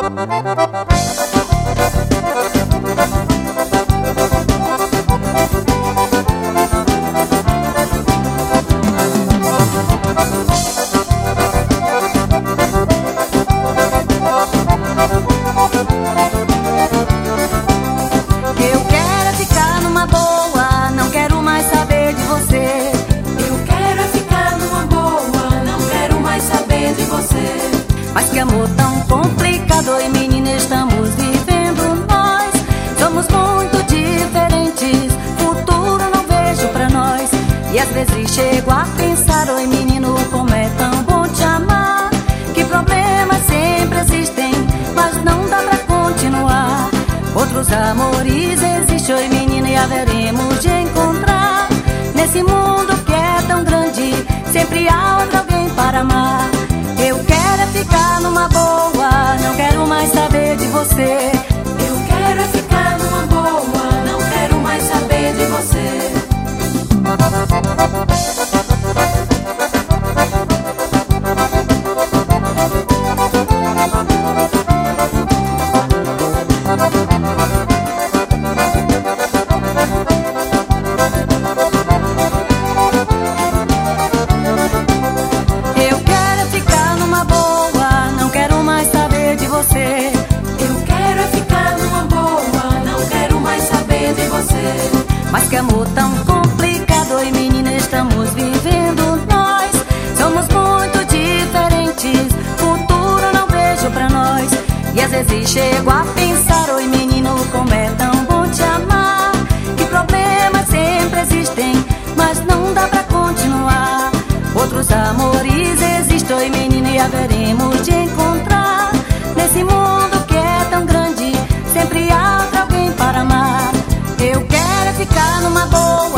Mas que amor tão complicado, oi menina, estamos vivendo nós. Somos muito diferentes, futuro não vejo pra nós. E às vezes chego a pensar, oi menino, como é tão bom te amar. Que problemas sempre existem, mas não dá pra continuar. Outros amores existem, oi menina, e haveremos de encontrar. Nesse mundo que é tão grande, sempre há outro alguém para amar. Eu quero é ficar numa boa, não quero mais saber de você. Eu quero é ficar numa boa, não quero mais saber de você. Mas que amor tão complicado, oi menina, estamos vivendo nós. Somos muito diferentes, futuro não vejo pra nós. E às vezes chego a pensar, oi menino, como é tão bom te amar. Que problemas sempre existem, mas não dá pra continuar. Outros amores existem, oi menina, e haveremos de encontrar. Nesse mundo que é tão grande, sempre há outro alguém para amar. Eu quero ficar numa boa,